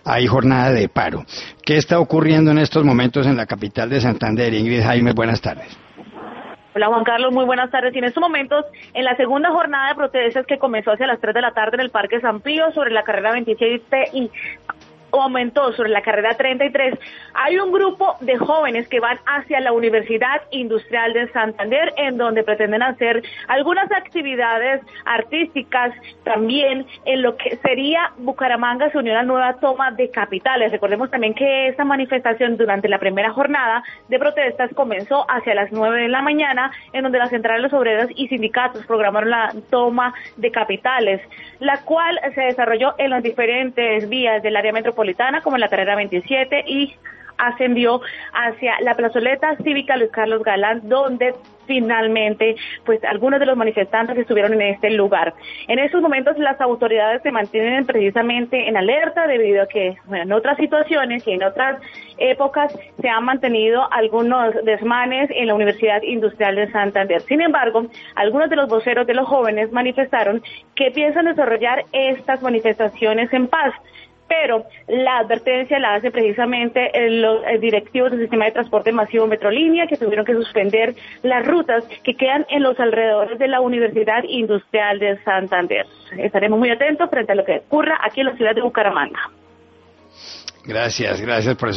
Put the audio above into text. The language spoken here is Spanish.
hay jornada de paro. ¿Qué está ocurriendo en estos momentos en la capital de Santander? Ingrid Jaime, buenas tardes. Hola Juan Carlos, muy buenas tardes. Y en estos momentos, en la segunda jornada de protestas que comenzó hacia las 3 de la tarde en el Parque San Pío sobre la carrera 27 y aumentó sobre la carrera 33, hay un grupo de jóvenes que van hacia la Universidad Industrial de Santander, en donde pretenden hacer algunas actividades artísticas. También en lo que sería Bucaramanga se unió a la nueva toma de capitales. Recordemos también que esta manifestación durante la primera jornada de protestas comenzó hacia las 9 de la mañana, en donde las centrales obreras y sindicatos programaron la toma de capitales, la cual se desarrolló en las diferentes vías del área metropolitana, como en la carrera 27, y ascendió hacia la plazoleta cívica Luis Carlos Galán, donde finalmente pues algunos de los manifestantes estuvieron en este lugar. En estos momentos las autoridades se mantienen precisamente en alerta debido a que en otras situaciones y en otras épocas se han mantenido algunos desmanes en la Universidad Industrial de Santander. Sin embargo, algunos de los voceros de los jóvenes manifestaron que piensan desarrollar estas manifestaciones en paz, pero la advertencia la hace precisamente los directivos del sistema de transporte masivo Metrolínea, que tuvieron que suspender las rutas que quedan en los alrededores de la Universidad Industrial de Santander. Estaremos muy atentos frente a lo que ocurra aquí en la ciudad de Bucaramanga. Gracias por